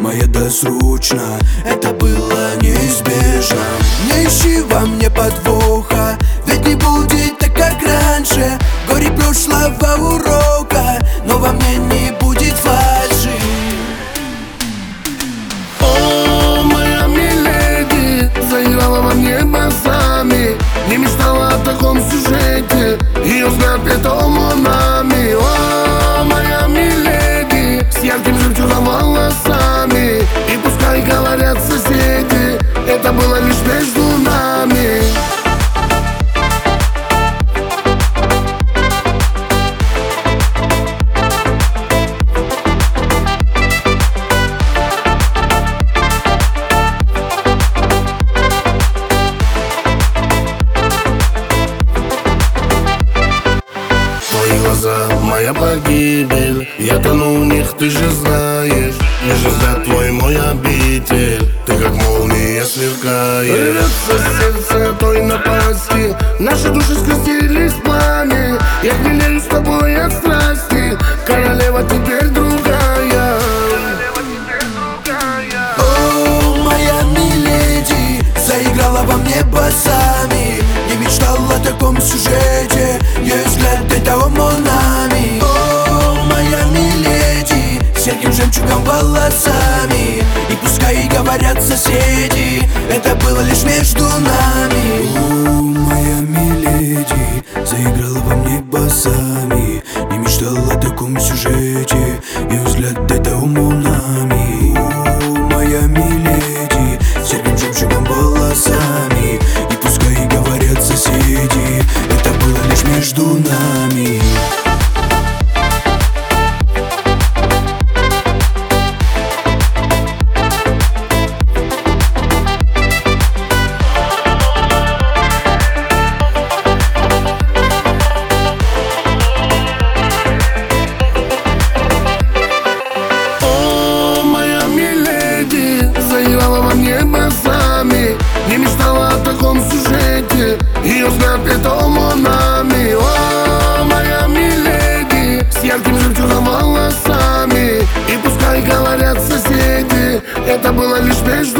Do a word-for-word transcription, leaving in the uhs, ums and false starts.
моя досрочно, это было неизбежно. Не ищи во мне подвоха, ведь не будет так, как раньше. Горе прошлого урока, но во мне не будет фальши. О, моя миледи, заиграла во мне басами, не мечтала о таком сюжете, ее взгляд летал нами. О, моя миледи, с ярким жемчужным волосами, и пускай говорят соседи, это было лишь между нами. Моя погибель, я тону в них, ты же знаешь. Лишь взгляд твой мой обитель, ты как молния сверкаешь. Рвется сердце той напасти, наши души скрестились в пламя. Я хмелею с тобой от страсти, королева теперь другая. О, моя миледи, заиграла во мне басами, не мечтал о таком сюжете, ее взгляд это нами. О, моя миледи, с ярким жемчугом волосами, и пускай говорят соседи, это было лишь между нами. О, моя миледи, заиграла во мне басами, не мечтал о таком сюжете, ее взгляд это нами. О, моя миледи, с ярким жемчугом волосами, и пускай говорят соседи, это было лишь между нами. Не мечтала о таком сюжете, ее взгляд летал нами. О, моя миледи, с ярким жемчужным волосами, и пускай говорят соседи, это было лишь между